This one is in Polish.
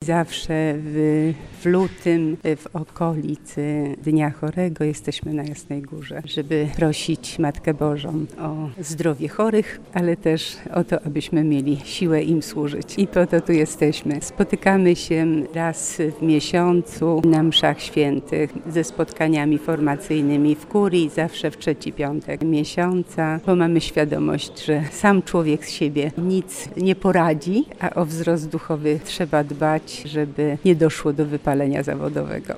zawsze w lutym w okolicy Dnia Chorego jesteśmy na Jasnej Górze, żeby prosić Matkę Bożą o zdrowie chorych, ale też o to, abyśmy mieli siłę im służyć. I po to tu jesteśmy. Spotykamy się raz w miesiącu na mszach świętych ze spotkaniami formacyjnymi w kurii, zawsze w trzeci piątek miesiąca, bo mamy świadomość, że sam człowiek z siebie nic nie poradzi, a o wzrost duchowy trzeba dbać, żeby nie doszło do wypalenia zawodowego.